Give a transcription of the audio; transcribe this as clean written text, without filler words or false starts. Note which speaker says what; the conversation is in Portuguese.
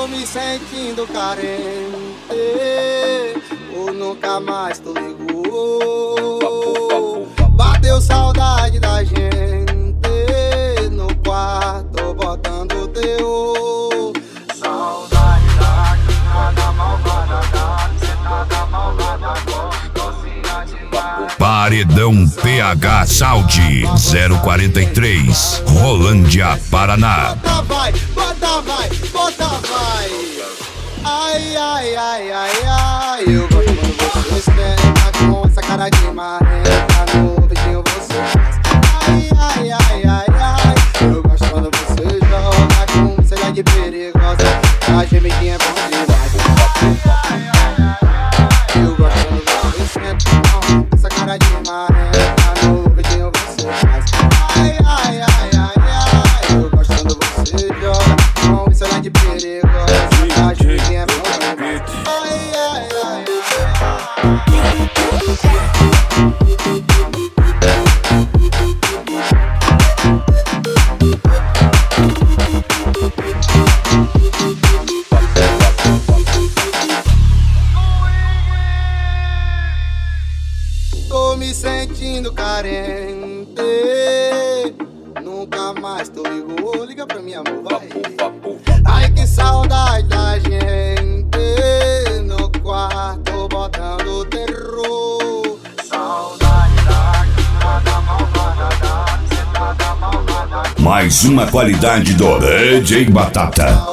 Speaker 1: me sentindo carente, ou nunca mais tu ligou. Bateu saudade da gente no quarto botando teu. Saudade da nada malvada, sentada malvada, docinha demais.
Speaker 2: Paredão PH Saúde 043, Rolândia, Paraná.
Speaker 1: Bota vai, bota vai, bota vai. Ai, ai, ai, ai, ai. Eu gosto quando você esquenta com essa cara de marrenta. No beijinho você faz. Ai, ai, ai, ai, ai. Eu gosto quando você joga com cena de perigosa. A gemidinha é bom demais. Ai, ai, ai, ai. Eu gosto quando você esquenta com essa cara de marrenta. No beijinho você faz. Ai, ai, ai, ai, ai. Eu gosto quando você joga com cena de perigosa. A gemidinha é bom demais. Ai, ai, ai, tô me sentindo carente, nunca mais tu ligou. Liga pra mim, amor, vai. Ai, que saudade da gente no quarto botando terror. Saudade da malvada, sentada malvada.
Speaker 2: Mais uma qualidade do DJ Batata.